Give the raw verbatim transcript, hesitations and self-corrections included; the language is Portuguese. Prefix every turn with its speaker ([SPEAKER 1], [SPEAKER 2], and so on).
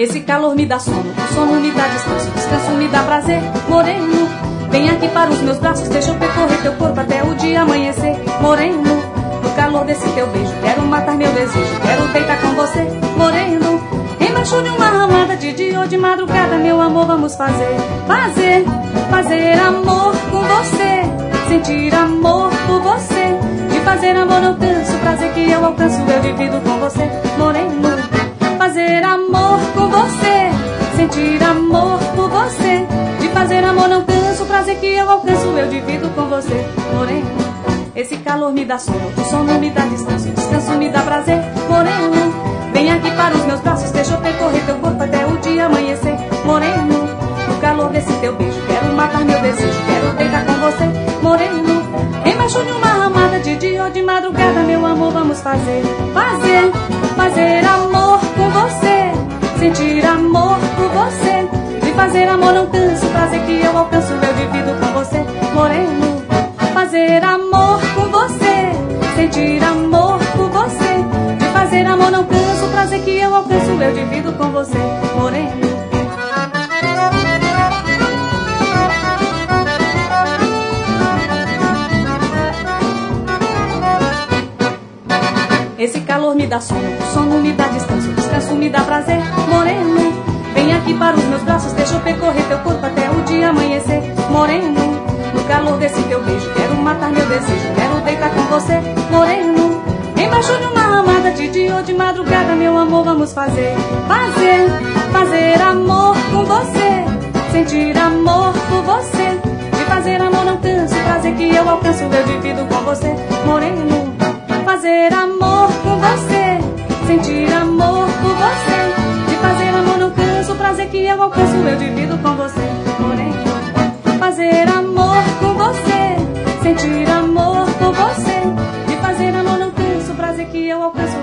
[SPEAKER 1] Esse calor me dá sono, o sono me dá descanso, descanso me dá prazer. Moreno, vem aqui para os meus braços, deixa eu percorrer teu corpo até o dia amanhecer. Moreno, no calor desse teu beijo, quero matar meu desejo, quero deitar com você. Moreno, embaixo de uma ramada, de dia ou de madrugada, meu amor, vamos fazer. Fazer, fazer amor com você, sentir amor por você. De fazer amor não canso, prazer que eu alcanço, eu divido com você. Moreno, fazer amor com você, sentir amor por você. De fazer amor não canso, prazer que eu alcanço, eu divido com você. Moreno, esse calor me dá sono, o sono me dá descanso, descanso me dá prazer. Moreno, vem aqui para os meus braços, deixa eu percorrer teu corpo até o dia amanhecer. Moreno, no calor desse teu beijo, quero matar meu desejo, quero deitar com você. Moreno, embaixo de uma ramada, de dia ou de madrugada, meu amor, vamos fazer. Fazer, fazer amor com você, sentir amor por você. De fazer amor não canso, prazer que eu alcanço, eu divido com você. Moreno, fazer amor com você, sentir amor por você. De fazer amor não canso, prazer que eu alcanço, eu divido com você. Moreno. Esse calor me dá sono, o sono me dá descanso, descanso me dá prazer. Moreno, vem aqui para os meus braços, deixa eu percorrer teu corpo até o dia amanhecer. Moreno, no calor desse teu beijo, quero matar meu desejo, quero deitar com você. Moreno, embaixo de uma ramada, de dia ou de madrugada, meu amor, vamos fazer. Fazer, fazer amor com você, sentir amor por você. De fazer amor não canso, prazer que eu alcanço, eu divido com você. Moreno, fazer amor com você, sentir amor por você. De fazer amor não canso, prazer que eu alcanço, eu divido com você. Moreno, fazer amor com você, sentir amor por você. De fazer amor não canso, prazer que eu alcanço.